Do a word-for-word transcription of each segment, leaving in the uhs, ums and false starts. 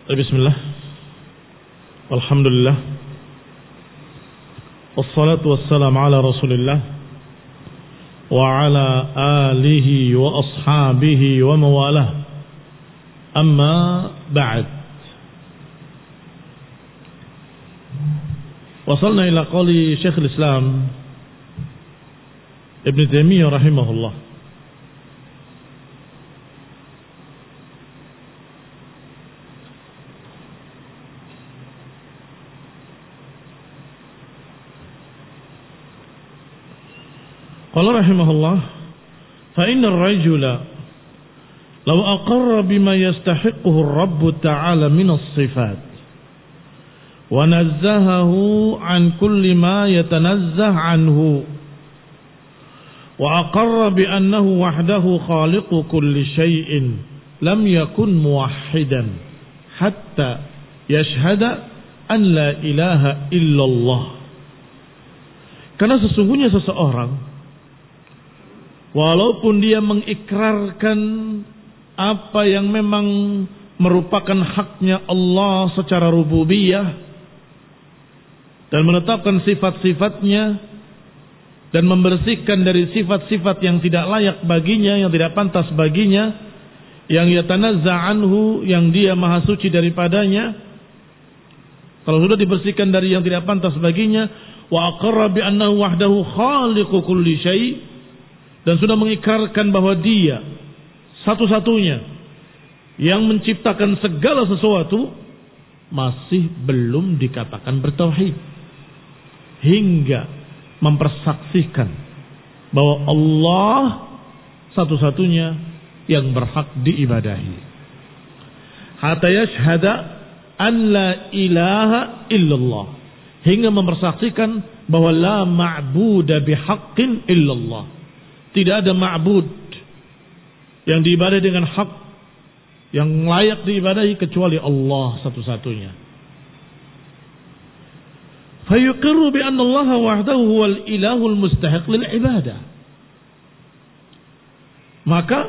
Bismillah. Alhamdulillah. Wassalatu wassalamu ala Rasulillah wa ala alihi wa ashabihi wa mawalah. Amma ba'd. Wasalna ila qawli Syekhul Islam Ibn Taimiyah rahimahullah. Qala rahimahullah, fa inna ar-rajula law aqarra bima yastahiquhu ar-rabb ta'ala min as-sifat wa nazzahahu an kulli ma yatanazzah anhu wa aqarra bi annahu wahdahu khaliqu kulli shay'in lam yakun muwahhidan hatta yashhada an la ilaha illallah. Karena sesungguhnya seseorang walaupun dia mengikrarkan apa yang memang merupakan haknya Allah secara rububiyah dan menetapkan sifat-sifatnya dan membersihkan dari sifat-sifat yang tidak layak baginya, yang tidak pantas baginya, yang yatanazza anhu, yang dia maha suci daripadanya. Kalau sudah dibersihkan dari yang tidak pantas baginya, wa aqarra bi annahu wahdahu khaliqu kulli syai', dan sudah mengikrarkan bahwa dia satu-satunya yang menciptakan segala sesuatu, masih belum dikatakan bertauhid hingga mempersaksikan bahwa Allah satu-satunya yang berhak diibadahi. Hatta yashhada an la ilaha illallah, hingga mempersaksikan bahwa la ma'buda bihaqqin illallah. Tidak ada ma'bud yang diibadahi dengan hak, yang layak diibadahi kecuali Allah satu-satunya. Fayuqirru bi anna Allah wahdahu huwal ilahul mustahiq lil ibadah. Maka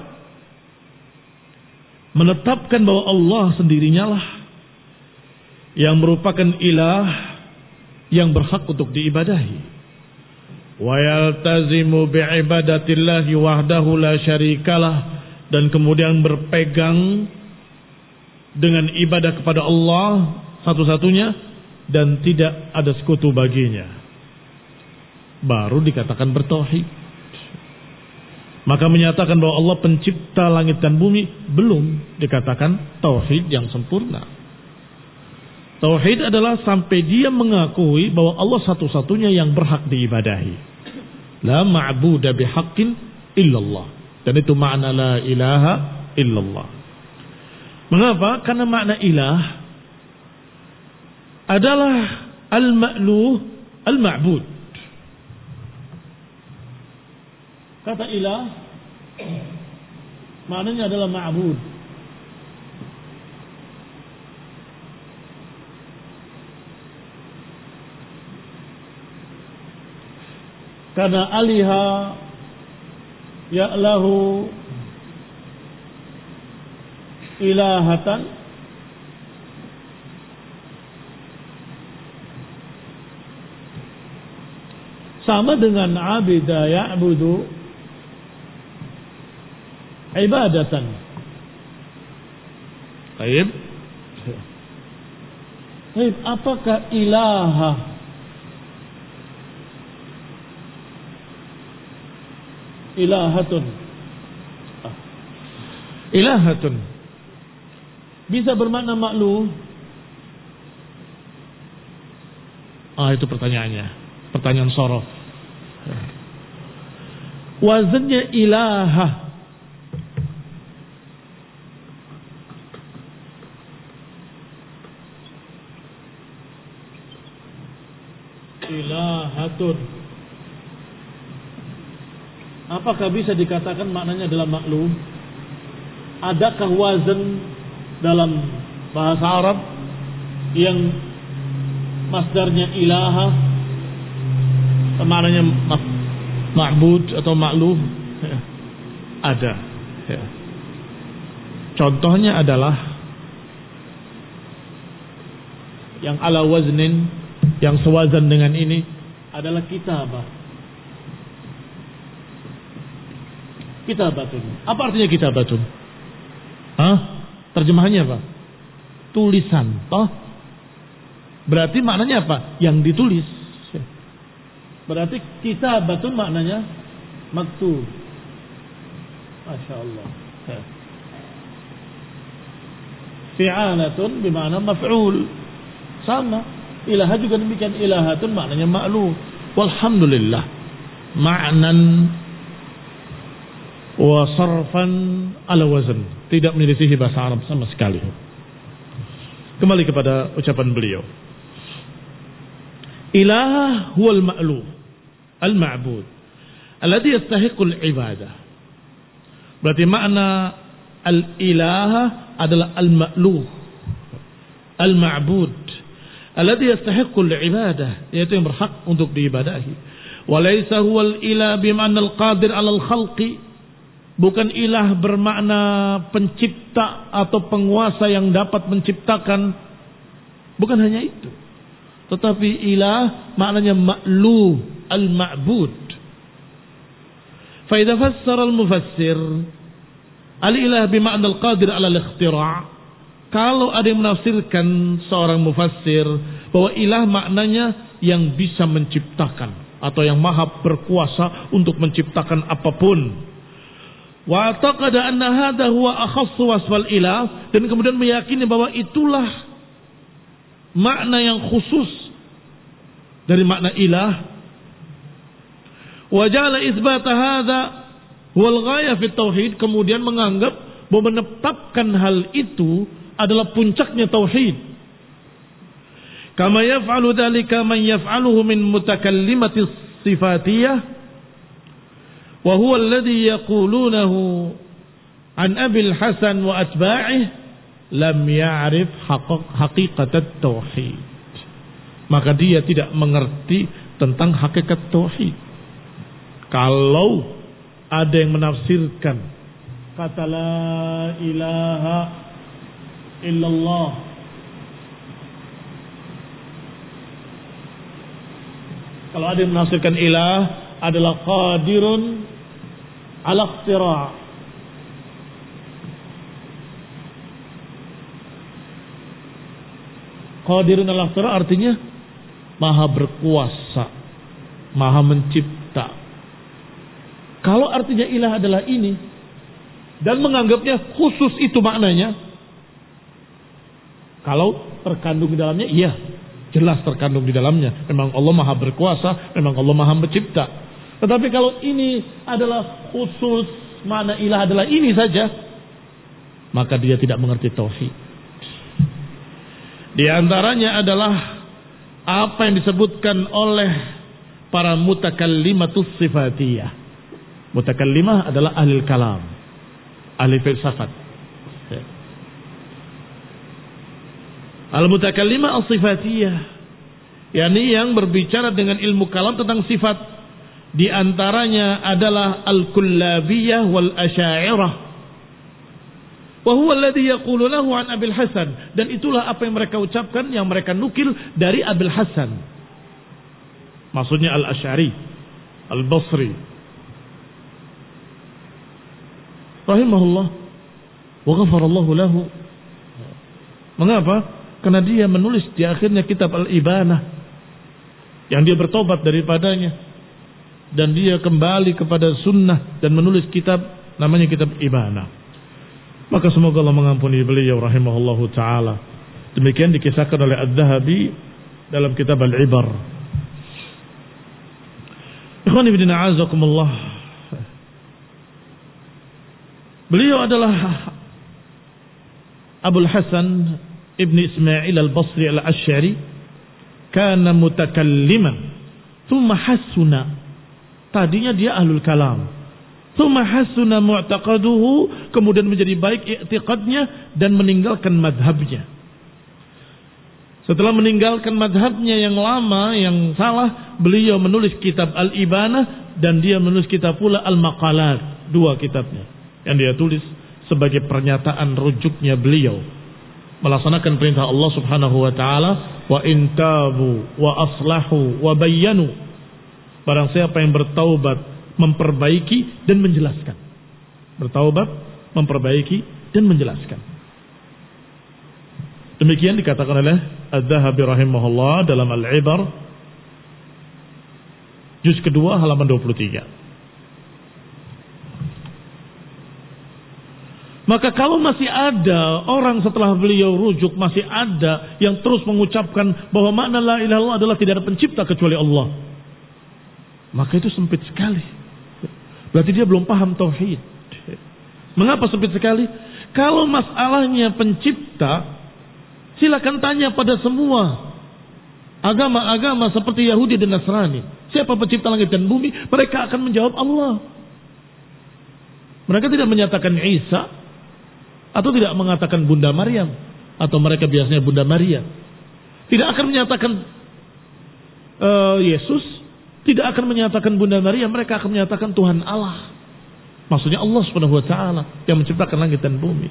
menetapkan bahwa Allah sendirinya lah yang merupakan ilah yang berhak untuk diibadahi. Wa yaltazimu bi'ibadatillahi wahdahu la syarikalah, dan kemudian berpegang dengan ibadah kepada Allah satu-satunya dan tidak ada sekutu baginya, baru dikatakan bertauhid. Maka menyatakan bahwa Allah pencipta langit dan bumi belum dikatakan tauhid yang sempurna. Tauhid adalah sampai dia mengakui bahwa Allah satu-satunya yang berhak diibadahi. La ma'buda bihaqqin illallah. Dan itu makna la ilaha illallah. Mengapa? Karena makna ilah adalah al-ma'luh al-ma'bud. Kata ilah maknanya adalah ma'bud. Karena aliha ya'lahu ilahatan, sama dengan abida ya'budu ibadatan. Baik. Baik, apakah ilaha ilahatun ilahatun bisa bermakna makhluk? Ah, itu pertanyaannya, pertanyaan sorof. Wazannya ilaha ilahatun, apakah bisa dikatakan maknanya adalah maklum? Adakah wazan dalam bahasa Arab yang masdarnya ilaha maknanya ma'bud atau maklum? Ada. Contohnya adalah yang ala waznin, yang sewazan dengan ini adalah kitabah. Kitabatun. Apa artinya kitabatun? Hah? Terjemahannya apa? Tulisan. Toh? Berarti maknanya apa? Yang ditulis. Berarti kitabatun maknanya maktub. Masya Allah. Fi'alatun bermakna maf'ul. Sama. Ilaha juga demikian. Ilahatun maknanya ma'lu. Walhamdulillah. Ma'nan wa sarfan ala wazn. Tidak menyelisihi bahasa Arab sama sekali. Kembali kepada ucapan beliau. Ilah huwal ma'lu. Al-ma'bud. Alladhi yastahiqul ibadah. Berarti makna al-ilaha adalah al-ma'luh, al-ma'bud, alladhi yastahiqqul ibadah, yaitu yang berhak untuk diibadahi. Wa laysa huwal ilah bima'na al-qadir 'alal khalqi, bukan ilah bermakna pencipta atau penguasa yang dapat menciptakan, bukan hanya itu. Tetapi ilah maknanya ma'luh, al-ma'bud. Fa idza fassara al-mufassir al-ilah bima'na al-qadir 'ala al-ikhtira', kalau ada yang menafsirkan seorang mufassir bahwa ilah maknanya yang bisa menciptakan atau yang maha berkuasa untuk menciptakan apapun, wa taqada anna hadha huwa akhassu wasfal ilah, dan kemudian meyakini bahwa itulah makna yang khusus dari makna ilah, wa ja'ala itsbata hadha wal ghayah fi tauhid, kemudian menganggap bahwa menetapkan hal itu adalah puncaknya tauhid. Kama yaf'alu dzalika man yaf'aluhu min mutakallimati sifatiyah wa huwa alladhi yaqulunahu an Abil Hasan wa atba'ih lam ya'rif haqiqat at-tauhid. Maka dia tidak mengerti tentang hakikat tauhid. Kalau ada yang menafsirkan kata la ilaha illallah kalau ada yang menafsirkan ilah adalah qadirun ala ikhtira', qadirun ala ikhtira' artinya maha berkuasa, maha mencipta. Kalau artinya ilah adalah ini dan menganggapnya khusus itu maknanya, kalau terkandung di dalamnya, iya, jelas terkandung di dalamnya. Memang Allah maha berkuasa, memang Allah maha mencipta. Tetapi kalau ini adalah khusus, makna ilah adalah ini saja, maka dia tidak mengerti tauhid. Di antaranya adalah apa yang disebutkan oleh para mutakallimatus sifatiyah. Mutakallimah adalah ahli kalam, ahli filsafat. Al-mutakallimah as-sifatiyah, yakni yang berbicara dengan ilmu kalam tentang sifat. Di antaranya adalah al-kullabiyah wal asy'ariyah. Wa huwa alladhi yaqulunahu an Abil Hasan, dan itulah apa yang mereka ucapkan, yang mereka nukil dari Abil Hasan. Maksudnya al-Asy'ari, al-Basri rahimahullah wa ghafarallahu lahu. Mengapa? Karena dia menulis di akhirnya kitab Al-Ibanah yang dia bertobat daripadanya, dan dia kembali kepada sunnah dan menulis kitab namanya kitab Ibanah. Maka semoga Allah mengampuni beliau rahimahullahu taala. Demikian dikisahkan oleh Adz-Dzahabi dalam kitab Al-Ibar. Ikhwani fillah azakumullah. Beliau adalah Abul Hasan Ibn Ismail al-Basri al-Asy'ari, kana mutakalliman thumma hasuna. Tadinya dia ahlul kalam, thumma hasuna mu'taqaduhu, kemudian menjadi baik i'tiqadnya dan meninggalkan madhabnya. Setelah meninggalkan madhabnya yang lama, yang salah, beliau menulis kitab Al-Ibanah dan dia menulis kitab pula Al-Maqalat, dua kitabnya yang dia tulis sebagai pernyataan rujuknya beliau melaksanakan perintah Allah Subhanahu wa taala, wa in tabu wa aslahu wa bayyanu. Barang siapa yang bertaubat, memperbaiki dan menjelaskan. Bertaubat, memperbaiki dan menjelaskan. Demikian dikatakan oleh Az-Zahabi rahimahullah dalam Al-Ibar juz kedua halaman dua puluh tiga. Maka kalau masih ada orang setelah beliau rujuk, masih ada yang terus mengucapkan bahwa makna la ilaha illallah adalah tidak ada pencipta kecuali Allah, maka itu sempit sekali. Berarti dia belum paham tauhid. Mengapa sempit sekali? Kalau masalahnya pencipta, silakan tanya pada semua agama-agama seperti Yahudi dan Nasrani. Siapa pencipta langit dan bumi? Mereka akan menjawab Allah. Mereka tidak menyatakan Isa, atau tidak mengatakan Bunda Maryam, atau mereka biasanya Bunda Maria. Tidak akan menyatakan uh, Yesus, tidak akan menyatakan Bunda Maria, mereka akan menyatakan Tuhan Allah. Maksudnya Allah Subhanahu wa taala yang menciptakan langit dan bumi.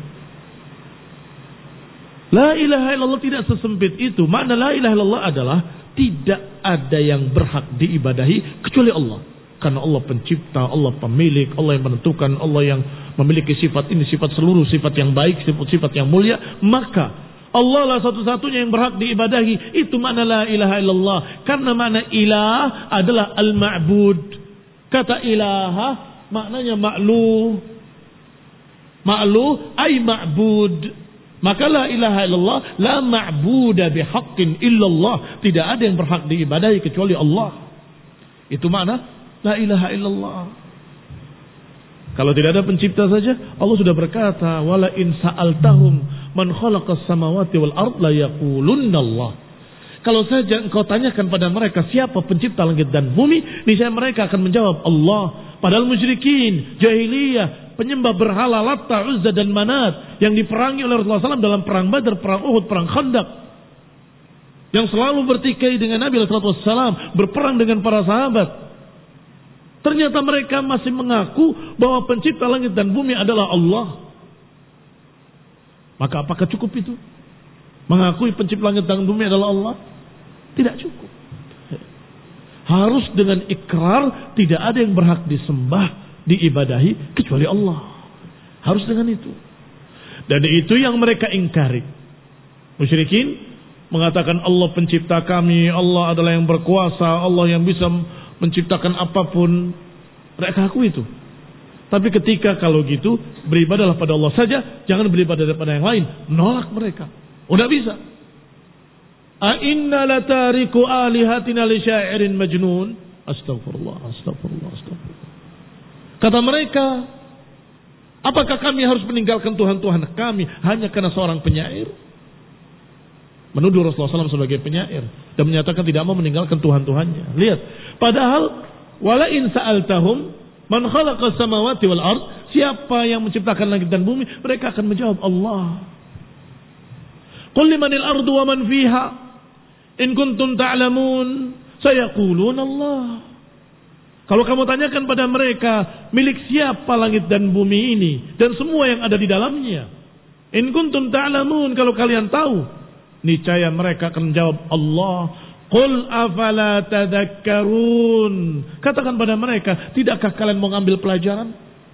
La ilaha illallah tidak sesempit itu. Makna la ilaha illallah adalah tidak ada yang berhak diibadahi kecuali Allah. Karena Allah pencipta, Allah pemilik, Allah yang menentukan, Allah yang memiliki sifat ini, sifat seluruh sifat yang baik, sifat-sifat yang mulia. Maka Allah lah satu-satunya yang berhak diibadahi. Itu makna la ilaha illallah. Karena makna ilah adalah al-ma'bud. Kata ilaha maknanya ma'luh. Ma'luh ay ma'bud. Maka la ilaha illallah la ma'buda bihaqqin illallah. Tidak ada yang berhak diibadahi kecuali Allah. Itu makna la ilaha illallah. Kalau tidak ada pencipta saja, Allah sudah berkata, wala in sa'altahum man khalaqas samawati wal ard la yaqulunna Allah. Kalau saja engkau tanyakan pada mereka siapa pencipta langit dan bumi, niscaya mereka akan menjawab Allah. Padahal musyrikin, jahiliyah, penyembah berhala Latta, Uzza dan Manat yang diperangi oleh Rasulullah shallallahu alaihi wasallam dalam perang Badar, perang Uhud, perang Khandaq, yang selalu bertikai dengan Nabi shallallahu alaihi wasallam, berperang dengan para sahabat. Ternyata mereka masih mengaku bahwa pencipta langit dan bumi adalah Allah. Maka apakah cukup itu? Mengakui pencipta langit dan bumi adalah Allah? Tidak cukup. Harus dengan ikrar tidak ada yang berhak disembah, diibadahi kecuali Allah. Harus dengan itu. Dan itu yang mereka ingkari. Musyrikin mengatakan Allah pencipta kami, Allah adalah yang berkuasa, Allah yang bisa menciptakan apapun. Mereka akui itu. Tapi ketika kalau gitu, beribadahlah pada Allah saja, jangan beribadah pada yang lain. Menolak mereka. Udah bisa. A inna latariku alihatina li syairin majnun. Astagfirullah, astagfirullah, astagfirullah. Kata mereka, apakah kami harus meninggalkan Tuhan-Tuhan kami hanya karena seorang penyair? Menuduh Rasulullah shallallahu alaihi wasallam sebagai penyair dan menyatakan tidak mau meninggalkan Tuhan-Tuhannya. Lihat, padahal wala in sa'altahum man khalaqas samawati wal ard, siapa yang menciptakan langit dan bumi, mereka akan menjawab Allah. Qul limanil ardu wa man fiha in kuntum ta'lamun sayaqulun Allah. Kalau kamu tanyakan pada mereka, milik siapa langit dan bumi ini dan semua yang ada di dalamnya, in kuntum ta'lamun, kalau kalian tahu, niscaya mereka akan menjawab Allah. Qul afala tadhakkarun. Katakan pada mereka, tidakkah kalian mau ngambil pelajaran?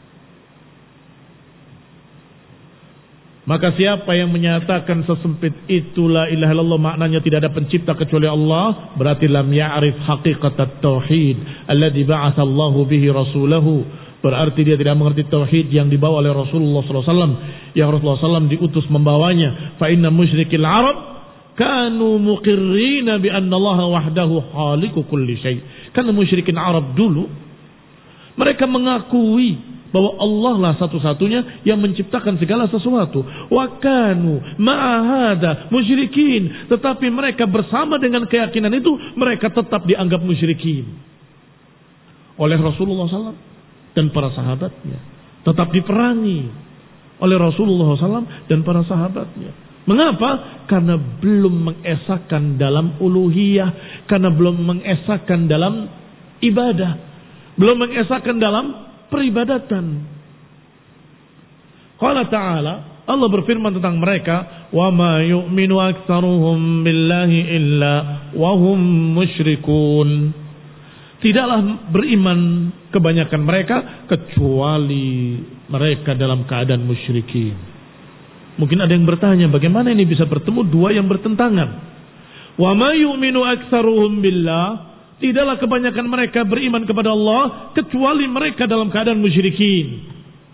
Maka siapa yang menyatakan sesempit itu la ilaha illallah maknanya tidak ada pencipta kecuali Allah, berarti lam ya'rif haqiqatat tauhid alladzi ba'atsallahu bihi rasulahu. Berarti dia tidak mengerti tauhid yang dibawa oleh Rasulullah sallallahu alaihi wasallam, yang Rasulullah sallallahu alaihi wasallam diutus membawanya. Fa inna musyrikil arab kanu muqirrina bi anna Allah wahdahu khaliqu kulli syai. Karena musyrikin Arab dulu mereka mengakui bahwa Allah lah satu-satunya yang menciptakan segala sesuatu. Wa kanu ma'a hada musyrikin, tetapi mereka bersama dengan keyakinan itu mereka tetap dianggap musyrikin oleh Rasulullah sallallahu alaihi wasallam dan para sahabatnya. Tetap diperangi oleh Rasulullah sallallahu alaihi wasallam dan para sahabatnya. Mengapa? Karena belum mengesahkan dalam uluhiyah, karena belum mengesahkan dalam ibadah, belum mengesahkan dalam peribadatan. Qala ta'ala, Allah berfirman tentang mereka, "Wa ma yu'minu aktsaruhum billahi illa wa hum musyrikun." Tidaklah beriman kebanyakan mereka kecuali mereka dalam keadaan musyrikin. Mungkin ada yang bertanya, bagaimana ini bisa bertemu dua yang bertentangan? Wa ma yu'minu aktsaruhum billah, tidaklah kebanyakan mereka beriman kepada Allah kecuali mereka dalam keadaan musyrikin.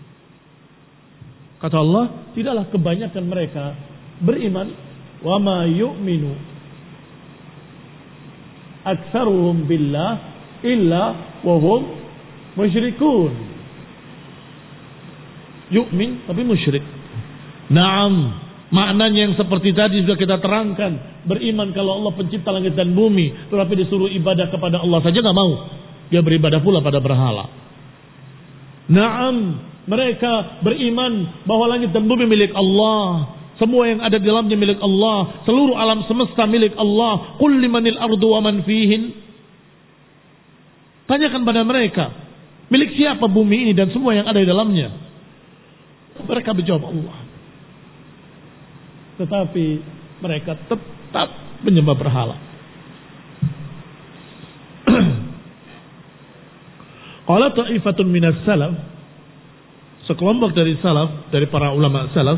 Kata Allah, tidaklah kebanyakan mereka beriman, wa ma yu'minu aktsaruhum billah illa wa hum musyrikun. Yu'min tapi musyrik. Naam, maknanya yang seperti tadi sudah kita terangkan. Beriman kalau Allah pencipta langit dan bumi, tetapi disuruh ibadah kepada Allah saja nggak mau. Dia beribadah pula pada berhala. Naam, mereka beriman bahwa langit dan bumi milik Allah. Semua yang ada di dalamnya milik Allah. Seluruh alam semesta milik Allah. Qul limanil ardu wa man fihin. Tanyakan pada mereka, milik siapa bumi ini dan semua yang ada di dalamnya? Mereka menjawab Allah. Tetapi mereka tetap menyembah berhala. Qala ta'ifatun minas salaf, sekelompok dari salaf, dari para ulama salaf,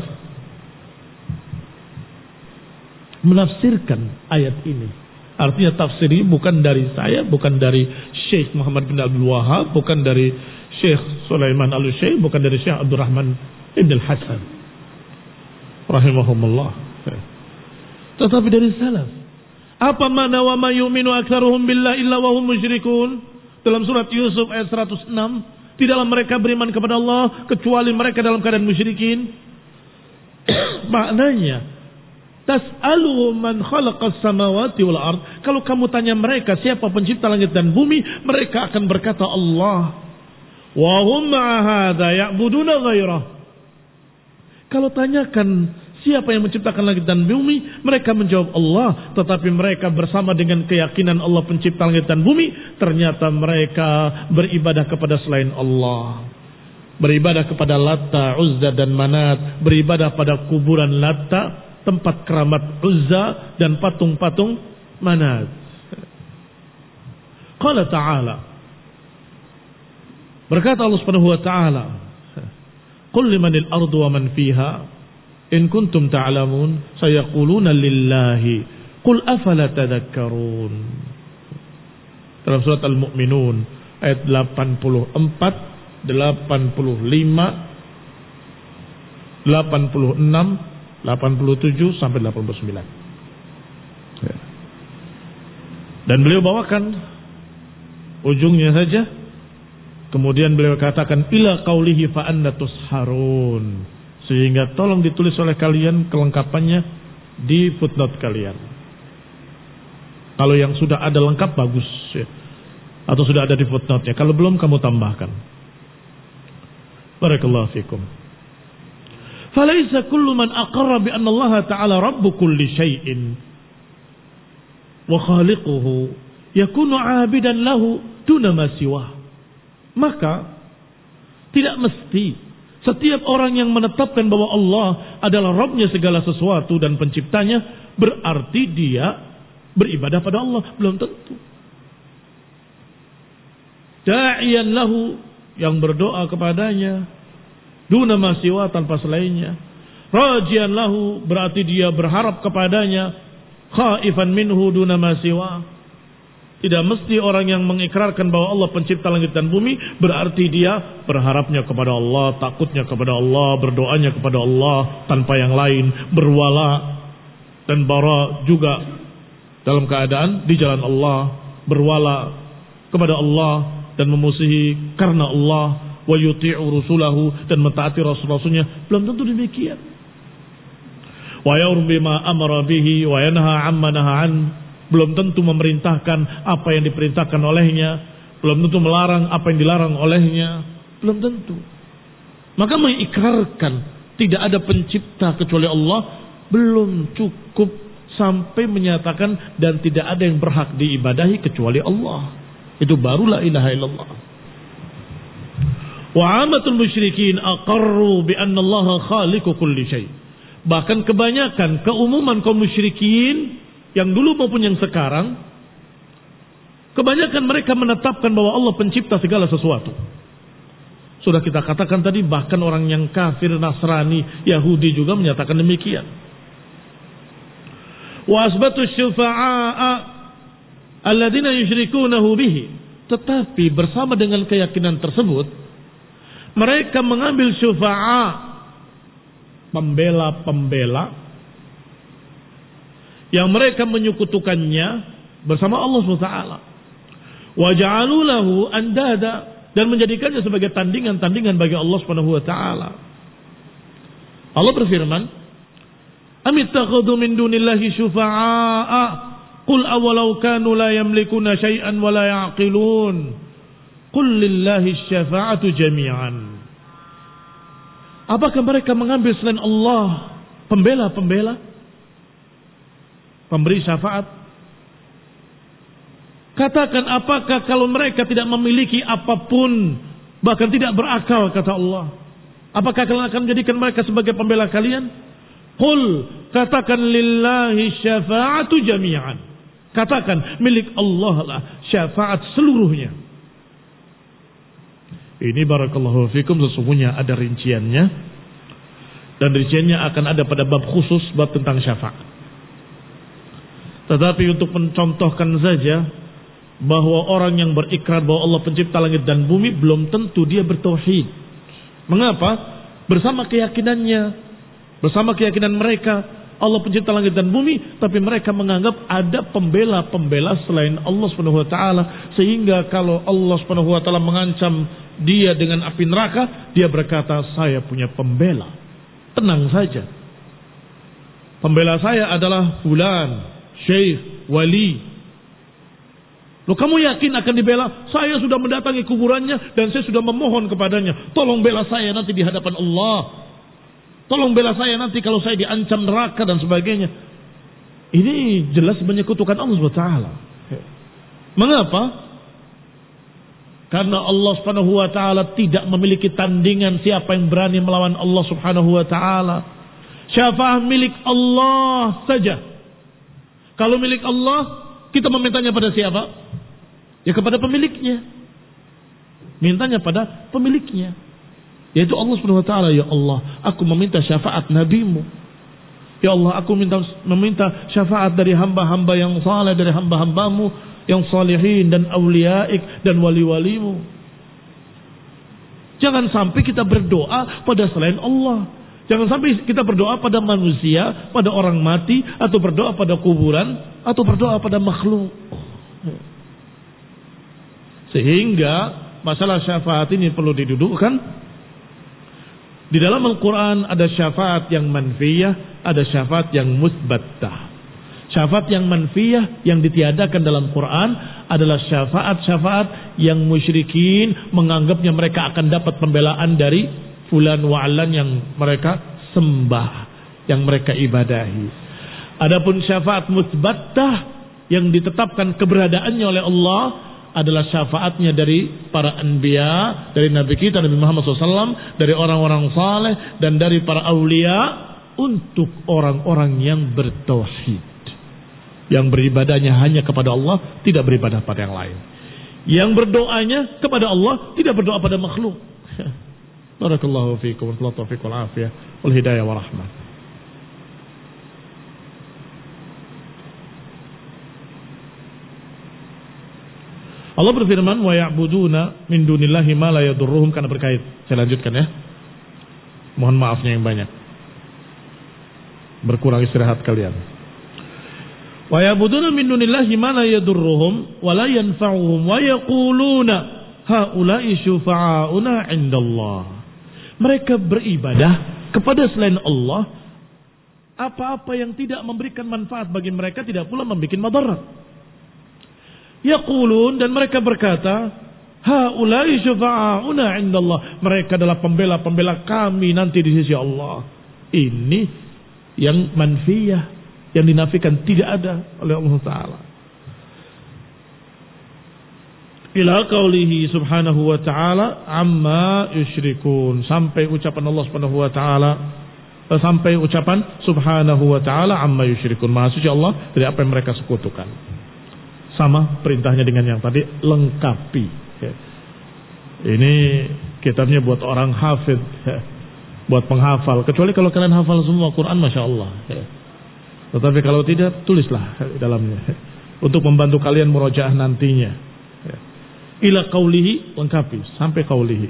menafsirkan ayat ini. Artinya tafsir ini bukan dari saya, bukan dari Syekh Muhammad bin Abdul Wahab, bukan dari Syekh Sulaiman Al-Syekh, bukan dari Syekh Abdurrahman Ibn Al-Hasan rahimahumullah, tetapi dari salaf. Apa makna wa ma yu'minu aktsaruhum billahi illa wa hum musyrikun? Dalam surat Yusuf ayat seratus enam, tidaklah mereka beriman kepada Allah kecuali mereka dalam keadaan musyrikin. Maknanya, tas'aluhum man khalaqas samawati wal ard. Kalau kamu tanya mereka siapa pencipta langit dan bumi, mereka akan berkata Allah. Wa hum ma'a hadza ya'buduna ghairah. Kalau tanyakan siapa yang menciptakan langit dan bumi, mereka menjawab Allah, tetapi mereka bersama dengan keyakinan Allah pencipta langit dan bumi, ternyata mereka beribadah kepada selain Allah. Beribadah kepada Latta, Uzza dan Manat, beribadah pada kuburan Latta, tempat keramat Uzza dan patung-patung Manat. Qala ta'ala, berkata Allah Subhanahu wa ta'ala, qul limanil ardu wa man fiha in kuntum ta'lamun sayaquluna lillahi qul afala tadhakkarun. Dalam surat Al-Mu'minun ayat delapan puluh empat, delapan puluh lima, delapan puluh enam, delapan puluh tujuh sampai delapan puluh sembilan. Dan beliau bawakan ujungnya saja. Kemudian beliau katakan ila qaulihi fa anna tusharun, sehingga tolong ditulis oleh kalian kelengkapannya di footnote kalian. Kalau yang sudah ada lengkap bagus ya. Atau sudah ada di footnote-nya. Kalau belum kamu tambahkan. Barakallahu fikum. Falaisa kullu man aqarra bi anna Allah ta'ala rabbu kulli syai'in wa khaliquhu yakunu 'abidan lahu duna ma siwah. Maka tidak mesti setiap orang yang menetapkan bahwa Allah adalah Rabbnya segala sesuatu dan penciptanya berarti dia beribadah pada Allah. Belum tentu. Da'iyan lahu, yang berdoa kepadanya, duna ma siwa, tanpa selainnya. Rajian lahu, berarti dia berharap kepadanya. Khaifan minhu duna ma siwa. Tidak mesti orang yang mengikrarkan bahwa Allah pencipta langit dan bumi berarti dia berharapnya kepada Allah, takutnya kepada Allah, berdoanya kepada Allah tanpa yang lain, berwala dan bara juga dalam keadaan di jalan Allah, berwala kepada Allah dan memusuhi karena Allah, wa yuti'u rusulahu, dan mentaati rasul-rasulnya. Belum tentu demikian. Wa ya'muru bima amara bihi wa yanha 'amma nahaa an. Belum tentu memerintahkan apa yang diperintahkan olehnya. Belum tentu melarang apa yang dilarang olehnya. Belum tentu. Maka mengikrarkan tidak ada pencipta kecuali Allah belum cukup sampai menyatakan dan tidak ada yang berhak diibadahi kecuali Allah. Itu baru la ilaha illallah. Wa amatul musyrikin aqarru bi anna Allah khaliqu kulli syai. Bahkan kebanyakan keumuman kaum musyrikin yang dulu maupun yang sekarang, kebanyakan mereka menetapkan bahwa Allah pencipta segala sesuatu. Sudah kita katakan tadi, bahkan orang yang kafir, Nasrani, Yahudi juga menyatakan demikian. Wa asbatu syufa'a alladziina yusyrikunahu bihi. Tetapi bersama dengan keyakinan tersebut, mereka mengambil syufa'a, pembela-pembela yang mereka menyekutukannya bersama Allah subhanahu wa taala. Wa ja'alu lahu andada, dan menjadikannya sebagai tandingan-tandingan bagi Allah subhanahu wa taala. Allah berfirman, "Am ittakhadhu min dunillahi syufa'a qul awalau kanu la yamlikuna syai'an wa la ya'qilun qul lillahi syafa'atu jami'an." Apakah mereka mengambil selain Allah pembela-pembela, pemberi syafaat? Katakan, apakah kalau mereka tidak memiliki apapun, bahkan tidak berakal, kata Allah, apakah kalian akan menjadikan mereka sebagai pembela kalian? Qul, katakan lillahi syafa'atu jami'an. Katakan, milik Allah lah syafaat seluruhnya. Ini barakallahu fikum, sesungguhnya ada rinciannya, dan rinciannya akan ada pada bab khusus, bab tentang syafaat. Tetapi untuk mencontohkan saja bahwa orang yang berikrar bahwa Allah pencipta langit dan bumi belum tentu dia bertauhid. Mengapa? Bersama keyakinannya, bersama keyakinan mereka Allah pencipta langit dan bumi, tapi mereka menganggap ada pembela-pembela selain Allah Subhanahu wa taala, sehingga kalau Allah Subhanahu wa taala mengancam dia dengan api neraka, dia berkata, saya punya pembela. Tenang saja. Pembela saya adalah fulan, syekh, wali. Loh, kamu yakin akan dibela? Saya sudah mendatangi kuburannya dan saya sudah memohon kepadanya, tolong bela saya nanti di hadapan Allah. Tolong bela saya nanti kalau saya diancam neraka dan sebagainya. Ini jelas menyekutukan Allah subhanahu wa taala. Mengapa? Karena Allah subhanahu wa taala tidak memiliki tandingan siapa yang berani melawan Allah subhanahu wa taala. Syafaat milik Allah saja. Kalau milik Allah, kita memintanya pada siapa? Ya kepada pemiliknya. Mintanya pada pemiliknya, yaitu Allah subhanahu wa taala. Ya Allah, aku meminta syafaat nabimu. Ya Allah, aku minta meminta syafaat dari hamba-hamba yang saleh, dari hamba-hambamu yang salihin dan auliaik dan wali-walimu. Jangan sampai kita berdoa pada selain Allah. Jangan sampai kita berdoa pada manusia, pada orang mati, atau berdoa pada kuburan, atau berdoa pada makhluk. Sehingga masalah syafaat ini perlu didudukkan. Di dalam Al-Quran ada syafaat yang manfiyah, ada syafaat yang musbattah. Syafaat yang manfiyah yang ditiadakan dalam Quran adalah syafaat-syafaat yang musyrikin menganggapnya mereka akan dapat pembelaan dari fulan wa'alan yang mereka sembah, yang mereka ibadahi. Adapun syafaat musbattah yang ditetapkan keberadaannya oleh Allah adalah syafaatnya dari para anbiya, dari Nabi kita Nabi Muhammad shallallahu alaihi wasallam, dari orang-orang saleh dan dari para aulia untuk orang-orang yang bertauhid, yang beribadahnya hanya kepada Allah, tidak beribadah pada yang lain, yang berdoanya kepada Allah, tidak berdoa pada makhluk. Barakallahu fiikum wa taufiq wal afiyah wal hidayah wa rahmah. Allah berfirman, wa ya'buduna min dunillahi ma la yadurruhum, karena berkait. Saya lanjutkan ya. Mohon maafnya yang banyak. Berkurang istirahat kalian. Wa ya'buduna min dunillahi ma la yadurruhum wa la yanfa'uhum wa yaquluna haula'i syufa'auna 'indallah. Mereka beribadah kepada selain Allah apa-apa yang tidak memberikan manfaat bagi mereka, tidak pula membuat madarat. Yaqulun, dan mereka berkata, haula'i syufa'auna 'indallah. Mereka adalah pembela-pembela kami nanti di sisi Allah. Ini yang manfiyah, yang dinafikan, tidak ada oleh Allah Ta'ala. ila qaulihi subhanahu wa ta'ala amma yusyrikun, sampai ucapan Allah subhanahu wa ta'ala, sampai ucapan subhanahu wa ta'ala amma yusyrikun, maha suci Allah dari apa yang mereka sekutukan. Sama perintahnya dengan yang tadi, lengkapi. Ini kitabnya buat orang hafid, buat penghafal, kecuali kalau kalian hafal semua Quran, masya Allah. Tetapi kalau tidak, tulislah dalamnya untuk membantu kalian murojaah nantinya. Ila qaulihi, lengkapi sampai qaulihi.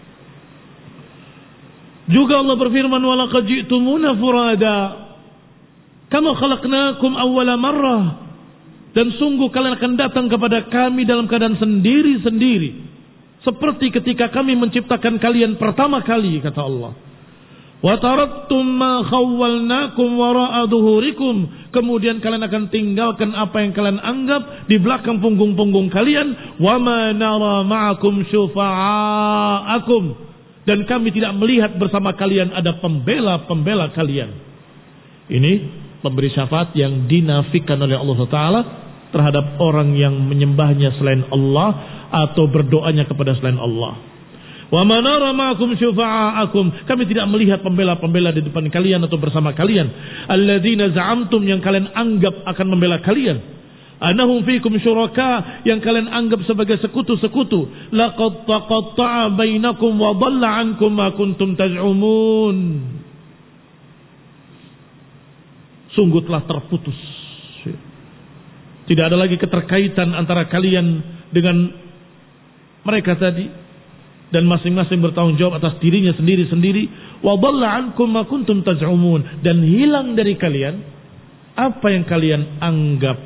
Juga Allah berfirman, wa laqad ji'tumuna furada kama khalaqnakum awwala marrah, dan sungguh kalian akan datang kepada kami dalam keadaan sendiri-sendiri, seperti ketika kami menciptakan kalian pertama kali, kata Allah. Wa taraktum ma khawwalnakum wara'a dhuhurikum, kemudian kalian akan tinggalkan apa yang kalian anggap di belakang punggung-punggung kalian. Wa ma nara ma'akum syufa'akum, dan kami tidak melihat bersama kalian ada pembela-pembela kalian. Ini pemberi syafaat yang dinafikan oleh Allah Taala terhadap orang yang menyembahnya selain Allah atau berdoanya kepada selain Allah. Wa manara ma'akum syufa'akum, kami tidak melihat pembela-pembela di depan kalian atau bersama kalian. Alladzina za'amtum, yang kalian anggap akan membela kalian. Anahum fikum syuraka, yang kalian anggap sebagai sekutu-sekutu. Laqad taqatta'a bainakum wa dhalla 'ankum ma kuntum taz'umun. Sungguh telah terputus, tidak ada lagi keterkaitan antara kalian dengan mereka tadi, dan masing-masing bertanggung jawab atas dirinya sendiri-sendiri. Wa dhalla 'ankum ma kuntum taz'umun, dan hilang dari kalian apa yang kalian anggap.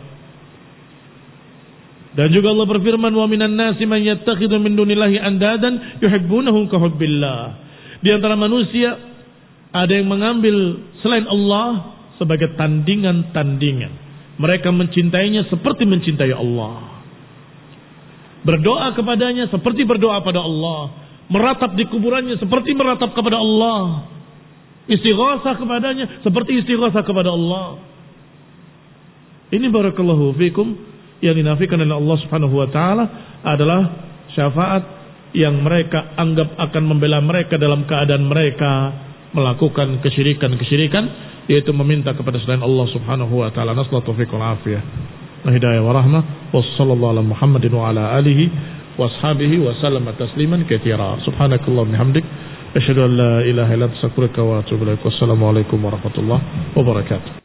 Dan juga Allah berfirman, wa minan nasi man yattakhidhu min dunillahi andadan yuhibbunahum ka hubbillah. Di antara manusia ada yang mengambil selain Allah sebagai tandingan-tandingan. Mereka mencintainya seperti mencintai Allah. Berdoa kepadanya seperti berdoa pada Allah. Meratap di kuburannya seperti meratap kepada Allah. Istighasah kepadanya seperti istighasah kepada Allah. Ini barakallahu fikum yang dinafikan oleh Allah Subhanahu wa taala adalah syafaat yang mereka anggap akan membela mereka dalam keadaan mereka melakukan kesyirikan-kesyirikan, yaitu meminta kepada selain Allah Subhanahu wa taala. Nasallahu taufiq wal afiyah. Hidayah wa rahmah. Wassallallahu ala Muhammadin wa ala alihi wa ashabihi wa sallama tasliman katsira. Subhanakallahumma bihamdik asyhadu an la ilaha illa anta astaghfiruka wa atubu ilaik. Wassalamu alaikum warahmatullahi wabarakatuh.